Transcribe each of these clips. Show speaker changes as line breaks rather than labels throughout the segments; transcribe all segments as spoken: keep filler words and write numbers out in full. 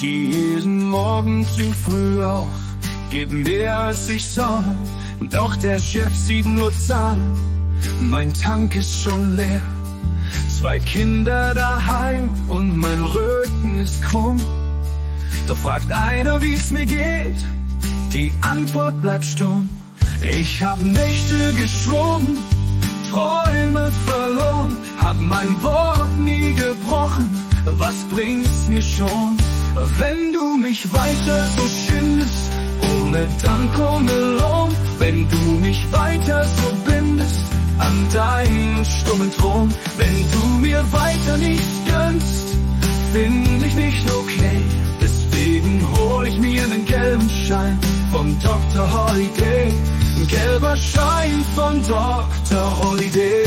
steh jeden Morgen zu früh auf, geb mehr als ich soll, doch der Chef sieht nur Zahlen, mein Tank ist schon leer. Zwei Kinder daheim und mein Rücken ist krumm. Doch fragt einer, wie's mir geht, die Antwort bleibt stumm. Ich hab Nächte geschwungen, Träume verloren, hab mein Wort nie gebrochen, was bringt's mir schon? Wenn du mich weiter so schindest, ohne Dank, ohne Lohn, wenn du mich weiter so bindest an deinen stummen Thron, wenn du mir weiter nichts gönnst, find ich nicht okay. Deswegen hol ich mir nen gelben Schein von Doktor Holiday, ein gelber Schein von Doktor Holiday.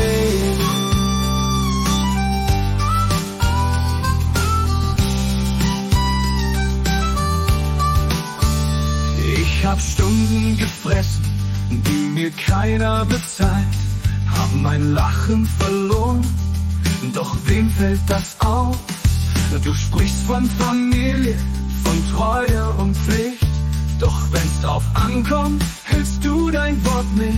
Ich hab Stunden gefressen, die mir keiner bezahlt, hab mein Lachen verloren, doch wem fällt das auf? Du sprichst von Familie, von Treue und Pflicht, doch wenn's drauf ankommt, hältst du dein Wort nicht.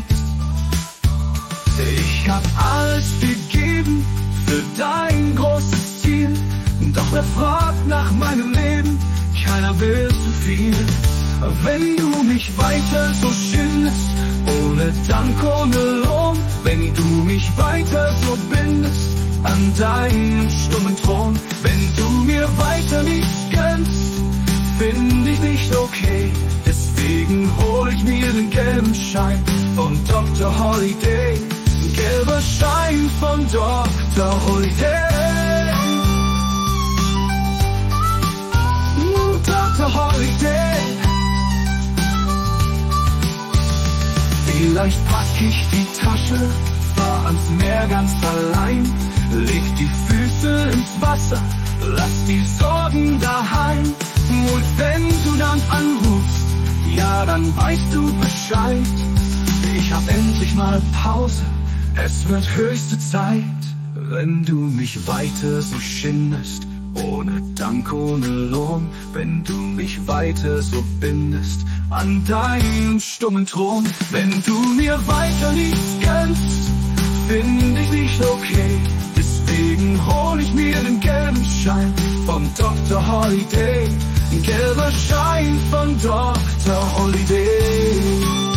Ich hab alles gegeben für dein großes Ziel, doch wer fragt nach meinem Leben, keiner will zu viel. Wenn du mich weiter so schindest, ohne Dank, ohne Lohn, wenn du mich weiter so bindest an deinen stummen Thron, wenn du mir weiter nichts gönnst, find ich nicht okay. Deswegen hol ich mir den gelben Schein von Doktor Holiday, ein gelber Schein von Doktor Holiday. Doktor Holiday. Vielleicht pack ich die Tasche, fahr ans Meer ganz allein, leg die Füße ins Wasser, lass die Sorgen daheim. Und wenn du dann anrufst, ja, dann weißt du Bescheid. Ich hab endlich mal Pause, es wird höchste Zeit. Wenn du mich weiter so schindest, ohne Dank, ohne Lohn, wenn du mich weiter so bindest an deinen stummen Thron, wenn du mir weiter nichts gönnst, find ich nicht okay. Deswegen hol ich mir den gelben Schein von Doktor Holiday, ein gelber Schein von Doktor Holiday.